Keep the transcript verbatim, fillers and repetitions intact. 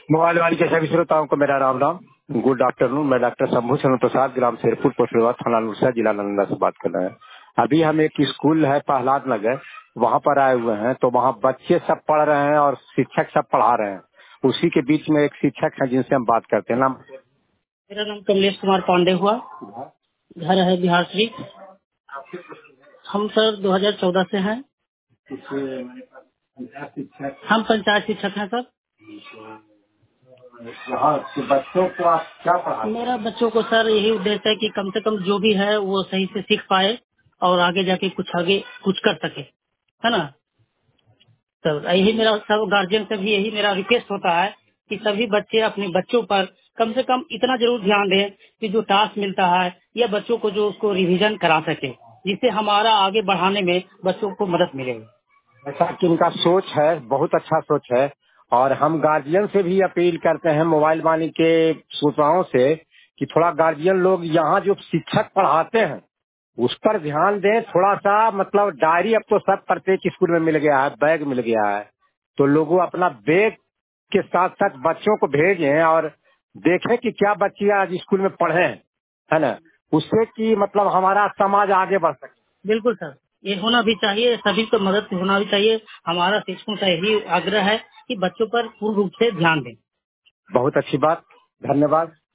Mobile वाली के सभी श्रोताओं को मेरा राम राम। Good afternoon. मैं डॉक्टर शंभू चंद्र प्रसाद, ग्राम शेरपुर, पोस्ट थाना नुरसा, जिला नालंदा से बात कर रहे हैं। अभी हम एक स्कूल है प्रहलाद नगर, वहाँ पर आए हुए हैं। तो वहाँ बच्चे सब पढ़ रहे हैं और शिक्षक सब पढ़ा रहे हैं। उसी के बीच में एक शिक्षक है जिनसे हम बात करते हैं। नाम? मेरा नाम कमलेश कुमार पांडे हुआ। घर है बिहार शरीफ। हम सर दो हज़ार चौदह से हैं। हम पंचायत शिक्षक हैं सर। हाँ, तो बच्चों को आप क्या पढ़ा? मेरा बच्चों को सर यही उद्देश्य है कि कम से कम जो भी है वो सही से सीख पाए और आगे जाके कुछ आगे कुछ कर सके, है ना सर। यही मेरा सब गार्जियन से भी यही मेरा रिक्वेस्ट होता है कि सभी बच्चे अपने बच्चों पर कम से कम इतना जरूर ध्यान दें कि जो टास्क मिलता है या बच्चों को जो उसको रिवीजन करा सके, जिससे हमारा आगे बढ़ाने में बच्चों को मदद मिलेगी। ऐसा कि उनका सोच है, बहुत अच्छा सोच है। और हम गार्जियन से भी अपील करते हैं, मोबाइल वाणी के श्रोताओं से, कि थोड़ा गार्जियन लोग यहाँ जो शिक्षक पढ़ाते हैं उस पर ध्यान दें थोड़ा सा। मतलब डायरी अब तो सब प्रत्येक स्कूल में मिल गया है, बैग मिल गया है, तो लोगों अपना बैग के साथ साथ बच्चों को भेजें और देखें कि क्या बच्चे आज स्कूल में पढ़े हैं, है ना। उससे कि मतलब हमारा समाज आगे बढ़ सके। बिल्कुल सर, ये होना भी चाहिए, सभी को मदद होना भी चाहिए। हमारा शिक्षकों का यही आग्रह है कि बच्चों पर पूर्ण रूप से ध्यान दें। बहुत अच्छी बात, धन्यवाद।